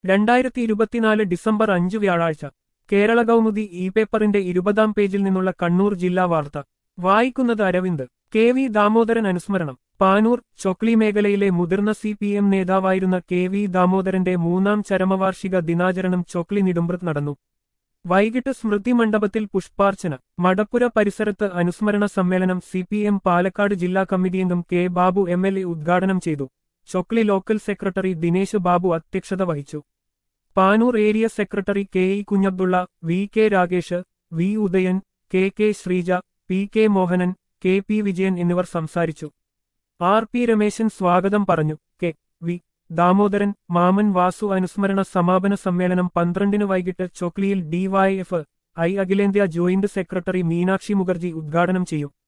2024 December 5 വ്യാഴാഴ്ച Kerala Kaumudi E പേപ്പറിന്റെ 20-ാം പേജിൽ നിന്നുള്ള കണ്ണൂർ ജില്ലാ വാർത്ത വായിക്കുന്നത് അരവിന്ദ്. കെ വി ദാമോദരൻ അനുസ്മരണം. പാനൂർ. ചൊക്ലി മേഖലയിലെ മുതിർന്ന CPM നേതാവായിരുന്ന കെ വി ദാമോദരന്റെ 3-ാം ചരമവാർഷിക ദിനാചരണം ചൊക്ലി നെടുമ്പ്രത്ത് നടന്നു. വൈകിട്ട് സ്മൃതി മണ്ഡപത്തിൽ പുഷ്പാർച്ചന. മടപ്പുര പരിസരത്ത് അനുസ്മരണ സമ്മേളനം CPM പാലക്കാട് ജില്ലാ കമ്മിറ്റി അംഗം കെ ബാബു MLA ഉദ്ഘാടനം ചെയ്തു. ചൊക്ലി ലോക്കൽ സെക്രട്ടറി ദിനേശ് ബാബു അധ്യക്ഷത വഹിച്ചു. Panoor area secretary KE Kunhabdulla, VK Ragesh, V Udayan, KK Sreeja, PK Mohanan, KP Vijayan എന്നിവർ സംസാരിച്ചു. RP രമേശൻ സ്വാഗതം പറഞ്ഞു. KV ദാമോദരൻ, മാമൻ വാസു അനുസ്മരണ സമാപന സമ്മേളനം 12-ന് വൈകിട്ട് ചൊക്ലിയിൽ DYFI അഖിലേന്ത്യാ ജോയിന്റ് സെക്രട്ടറി മീനാക്ഷി മുഖർജി ഉദ്ഘാടനം ചെയ്യും.